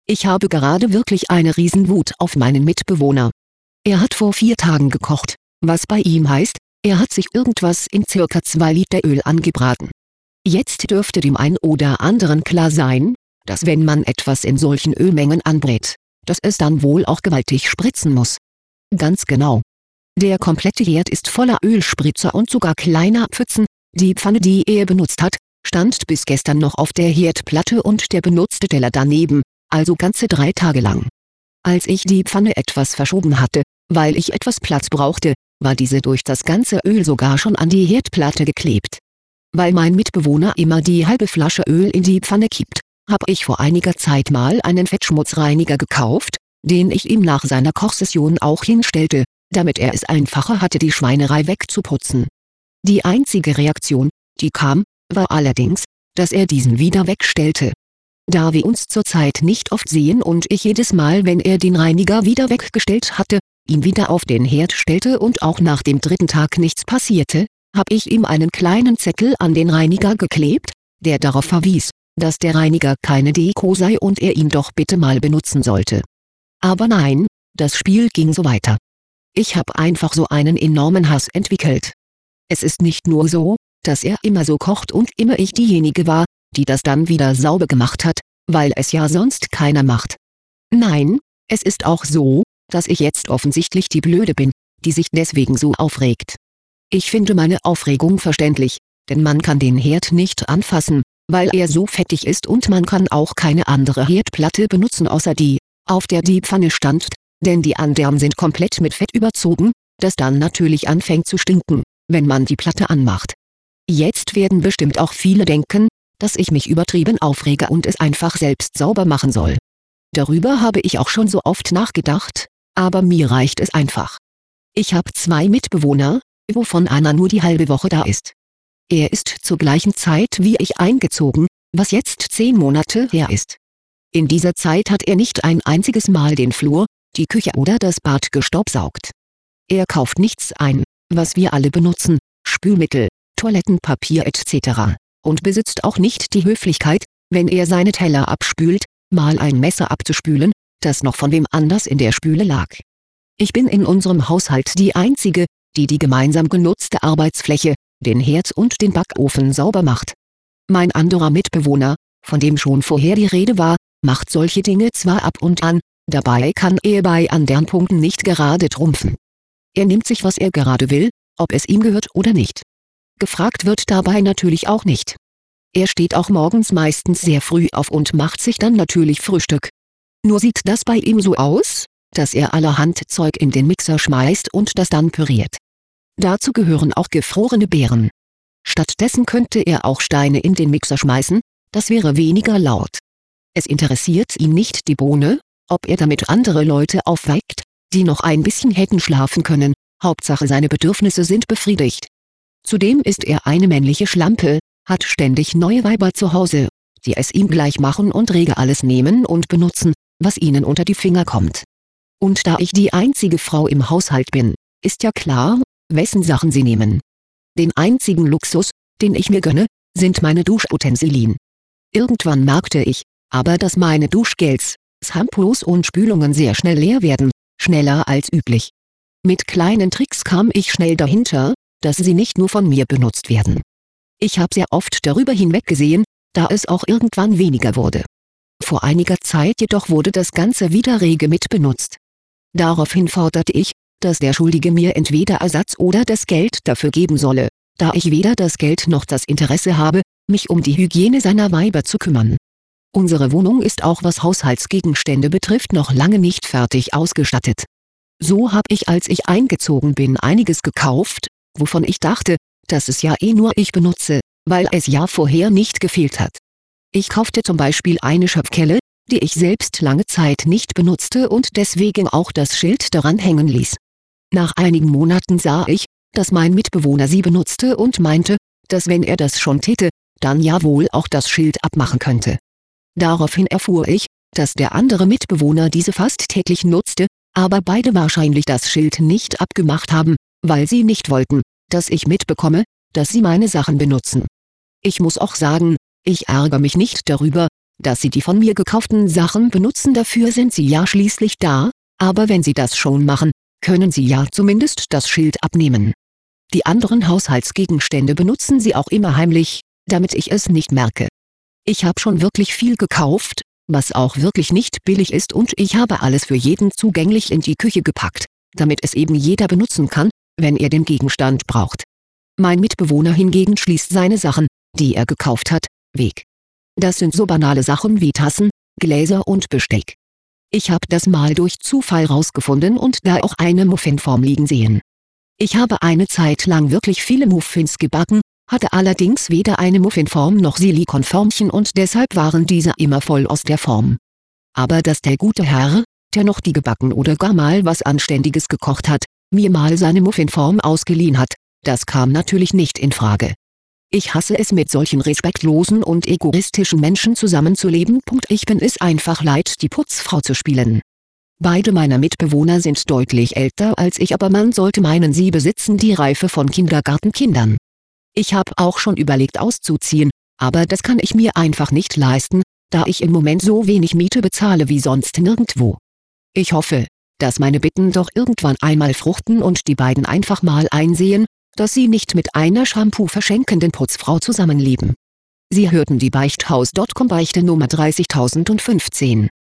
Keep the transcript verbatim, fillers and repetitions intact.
Ich habe gerade wirklich eine Riesenwut auf meinen Mitbewohner. Er hat vor vier Tagen gekocht, was bei ihm heißt, er hat sich irgendwas in circa zwei Liter Öl angebraten. Jetzt dürfte dem einen oder anderen klar sein, dass wenn man etwas in solchen Ölmengen anbrät, dass es dann wohl auch gewaltig spritzen muss. Ganz genau. Der komplette Herd ist voller Ölspritzer und sogar kleiner Pfützen. Die Pfanne, die er benutzt hat, stand bis gestern noch auf der Herdplatte und der benutzte Teller daneben, also ganze drei Tage lang. Als ich die Pfanne etwas verschoben hatte, weil ich etwas Platz brauchte, war diese durch das ganze Öl sogar schon an die Herdplatte geklebt. Weil mein Mitbewohner immer die halbe Flasche Öl in die Pfanne kippt, habe ich vor einiger Zeit mal einen Fettschmutzreiniger gekauft, den ich ihm nach seiner Kochsession auch hinstellte, damit er es einfacher hatte, die Schweinerei wegzuputzen. Die einzige Reaktion, die kam, war allerdings, dass er diesen wieder wegstellte. Da wir uns zurzeit nicht oft sehen und ich jedes Mal, wenn er den Reiniger wieder weggestellt hatte, ihn wieder auf den Herd stellte und auch nach dem dritten Tag nichts passierte, habe ich ihm einen kleinen Zettel an den Reiniger geklebt, der darauf verwies, dass der Reiniger keine Deko sei und er ihn doch bitte mal benutzen sollte. Aber nein, das Spiel ging so weiter. Ich habe einfach so einen enormen Hass entwickelt. Es ist nicht nur so, dass er immer so kocht und immer ich diejenige war, die das dann wieder sauber gemacht hat, weil es ja sonst keiner macht. Nein, es ist auch so, dass ich jetzt offensichtlich die Blöde bin, die sich deswegen so aufregt. Ich finde meine Aufregung verständlich, denn man kann den Herd nicht anfassen, weil er so fettig ist und man kann auch keine andere Herdplatte benutzen außer die, auf der die Pfanne stand, denn die anderen sind komplett mit Fett überzogen, das dann natürlich anfängt zu stinken, wenn man die Platte anmacht. Jetzt werden bestimmt auch viele denken, dass ich mich übertrieben aufrege und es einfach selbst sauber machen soll. Darüber habe ich auch schon so oft nachgedacht, aber mir reicht es einfach. Ich habe zwei Mitbewohner, wovon einer nur die halbe Woche da ist. Er ist zur gleichen Zeit wie ich eingezogen, was jetzt zehn Monate her ist. In dieser Zeit hat er nicht ein einziges Mal den Flur, die Küche oder das Bad gestaubsaugt. Er kauft nichts ein, was wir alle benutzen, Spülmittel, Toilettenpapier et cetera, und besitzt auch nicht die Höflichkeit, wenn er seine Teller abspült, mal ein Messer abzuspülen, das noch von wem anders in der Spüle lag. Ich bin in unserem Haushalt die Einzige, die die gemeinsam genutzte Arbeitsfläche, den Herd und den Backofen sauber macht. Mein anderer Mitbewohner, von dem schon vorher die Rede war, macht solche Dinge zwar ab und an, dabei kann er bei anderen Punkten nicht gerade trumpfen. Er nimmt sich, was er gerade will, ob es ihm gehört oder nicht. Gefragt wird dabei natürlich auch nicht. Er steht auch morgens meistens sehr früh auf und macht sich dann natürlich Frühstück. Nur sieht das bei ihm so aus, dass er allerhand Zeug in den Mixer schmeißt und das dann püriert. Dazu gehören auch gefrorene Beeren. Stattdessen könnte er auch Steine in den Mixer schmeißen, das wäre weniger laut. Es interessiert ihn nicht die Bohne, ob er damit andere Leute aufweckt, die noch ein bisschen hätten schlafen können, Hauptsache seine Bedürfnisse sind befriedigt. Zudem ist er eine männliche Schlampe, hat ständig neue Weiber zu Hause, die es ihm gleich machen und rege alles nehmen und benutzen, was ihnen unter die Finger kommt. Und da ich die einzige Frau im Haushalt bin, ist ja klar, wessen Sachen sie nehmen. Den einzigen Luxus, den ich mir gönne, sind meine Duschutensilien. Irgendwann merkte ich, aber dass meine Duschgels, Shampoos und Spülungen sehr schnell leer werden, schneller als üblich. Mit kleinen Tricks kam ich schnell dahinter, dass sie nicht nur von mir benutzt werden. Ich habe sehr oft darüber hinweggesehen, da es auch irgendwann weniger wurde. Vor einiger Zeit jedoch wurde das Ganze wieder rege mitbenutzt. Daraufhin forderte ich, dass der Schuldige mir entweder Ersatz oder das Geld dafür geben solle, da ich weder das Geld noch das Interesse habe, mich um die Hygiene seiner Weiber zu kümmern. Unsere Wohnung ist auch was Haushaltsgegenstände betrifft noch lange nicht fertig ausgestattet. So habe ich, als ich eingezogen bin, einiges gekauft, wovon ich dachte, dass es ja eh nur ich benutze, weil es ja vorher nicht gefehlt hat. Ich kaufte zum Beispiel eine Schöpfkelle, die ich selbst lange Zeit nicht benutzte und deswegen auch das Schild daran hängen ließ. Nach einigen Monaten sah ich, dass mein Mitbewohner sie benutzte und meinte, dass wenn er das schon täte, dann ja wohl auch das Schild abmachen könnte. Daraufhin erfuhr ich, dass der andere Mitbewohner diese fast täglich nutzte, aber beide wahrscheinlich das Schild nicht abgemacht haben, weil sie nicht wollten, dass ich mitbekomme, dass sie meine Sachen benutzen. Ich muss auch sagen, ich ärgere mich nicht darüber, dass sie die von mir gekauften Sachen benutzen, dafür sind sie ja schließlich da, aber wenn sie das schon machen, können sie ja zumindest das Schild abnehmen. Die anderen Haushaltsgegenstände benutzen sie auch immer heimlich, damit ich es nicht merke. Ich habe schon wirklich viel gekauft, was auch wirklich nicht billig ist, und ich habe alles für jeden zugänglich in die Küche gepackt, damit es eben jeder benutzen kann, wenn er den Gegenstand braucht. Mein Mitbewohner hingegen schließt seine Sachen, die er gekauft hat, weg. Das sind so banale Sachen wie Tassen, Gläser und Besteck. Ich habe das mal durch Zufall rausgefunden und da auch eine Muffinform liegen sehen. Ich habe eine Zeit lang wirklich viele Muffins gebacken, hatte allerdings weder eine Muffinform noch Silikonformchen und deshalb waren diese immer voll aus der Form. Aber dass der gute Herr, der noch die gebacken oder gar mal was Anständiges gekocht hat, mir mal seine Muffinform ausgeliehen hat, das kam natürlich nicht in Frage. Ich hasse es, mit solchen respektlosen und egoistischen Menschen zusammenzuleben. Ich bin es einfach leid, die Putzfrau zu spielen. Beide meiner Mitbewohner sind deutlich älter als ich, aber man sollte meinen, sie besitzen die Reife von Kindergartenkindern. Ich habe auch schon überlegt auszuziehen, aber das kann ich mir einfach nicht leisten, da ich im Moment so wenig Miete bezahle wie sonst nirgendwo. Ich hoffe, dass meine Bitten doch irgendwann einmal fruchten und die beiden einfach mal einsehen, dass sie nicht mit einer Shampoo verschenkenden Putzfrau zusammenleben. Sie hörten die Beichthaus Punkt com Beichte Nummer dreißigtausendfünfzehn.